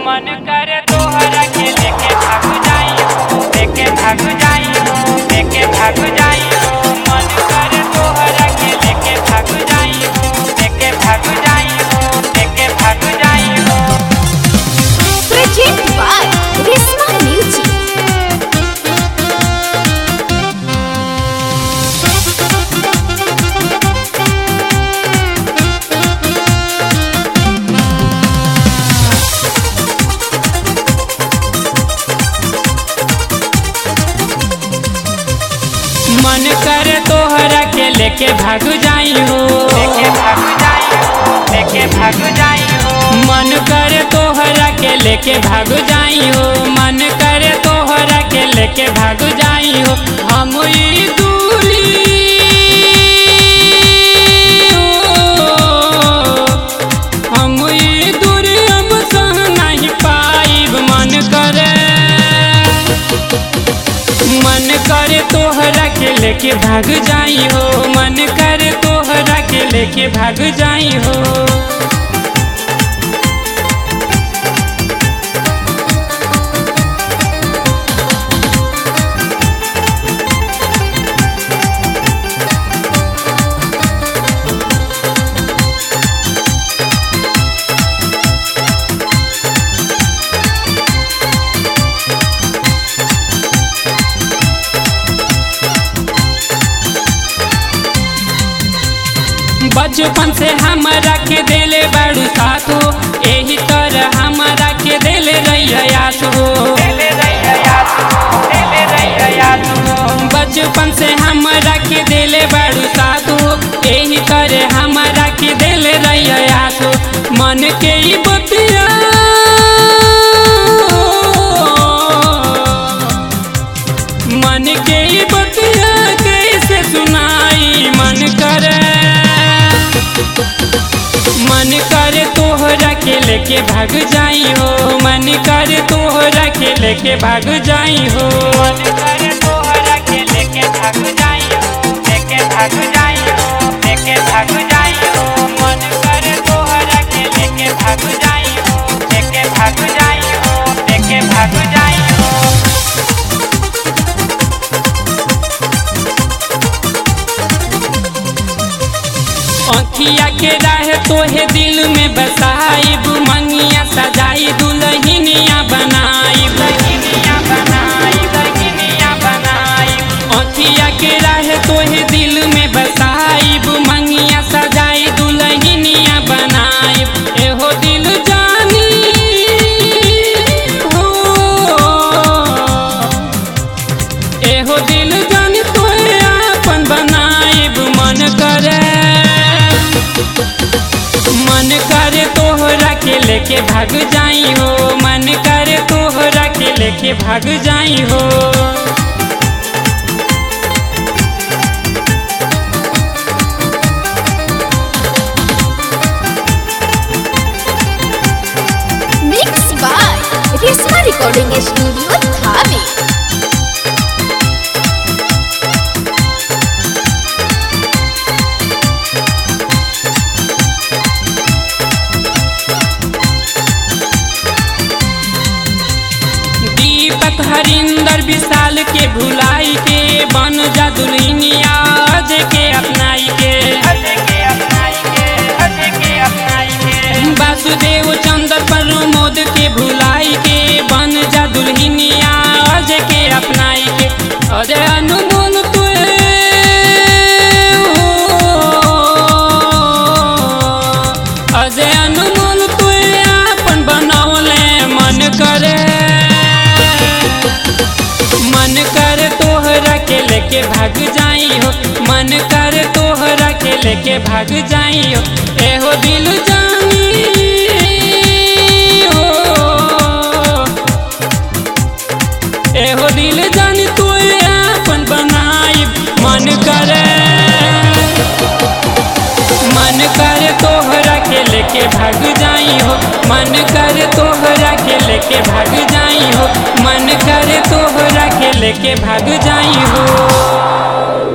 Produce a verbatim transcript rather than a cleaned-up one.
मन करे तोहरा के लेके भाग जाई हो, लेके भाग जाई हो, लेके भाग जाई हो। मन करे तोहरा के लेके भाग जाई हो, लेके भाग जाई हो, लेके भाग जाई हो। Project by Risma Music. मन करे तोहरा के लेके भाग जाई हो, लेके भाग जाई हो, लेके भाग जाई हो। मन करे तोहरा के लेके भाग जाई हो, मन करे तोहरा के लेके भाग जाई हो। हम ई दूरी हम ई दूरी हम सह नहीं पाइब। मन करे मन करे तोहरा के लेके भाग जाई हो, मन करे तोहरा के लेके भाग जाई हो। बचपन से हमरा के देले बड़ू साथ हो, एही तरह हमरा के देले रैयास हो। बचपन से हमरा के देले बड़ू साथ हो, एही तरह हमरा के देले रैयास हो। मन के ई बतिया मन के ई बतिया कैसे सुनाई। मन करे मन करे तोहरा के लेके भाग जाई हो, मन करे तोहरा के लेके भाग जाई हो। मन करे तोहरा के लेके भाग जाई हो, लेके भाग जाई हो, लेके भाग जाई हो। मन करे तोहरा के लेके भाग जाई हो, लेके भाग जाई हो, लेके भाग जाई हो। अखिया के राह तोहे दिल में बसाइब, मंगिया सजाई दुल्हनिया बनाई, दुल्हनिया बनाई, दुल्हनिया बनाई। अखिया के राह तोहे दिल में बसाइब, मंगिया सजाई दुल्हनिया बनाई। एहो दिल जानी हो, एहो दिल जानी तोहे आपन बनाइब। मन करे मन करे तोहरा के लेके भाग जाई हो, मन करे तोहरा के लेके भाग जाई हो। Mixed by Risma Recording Studio, Dhabi. दीपक हरिंदर विशाल के भुलाई के बन जा दुल्हनिया अजय के अपनाई के, अजय के अपनाई के, अजय के अपनाई के। वासुदेव चंद्र प्रमोद के भुलाई के बन जा दुल्हनिया अजय के अपनाई के। अजय अनमोल तुए अजय अनमोल तुए आपन बनौले। मन करे मन करे तोहरा के लेके भाग जाई हो, मन करे तोहरा के लेके भाग जाई हो। एहो दिल जानी हो, एहो दिल जानी तोए आपन बनाई। मन करे मन करे तोहरा के लेके भाग जाई हो, मन करे तोहरा के लेके भाग जाई हो, मन करे तोहरा के लेके भाग जाई हो।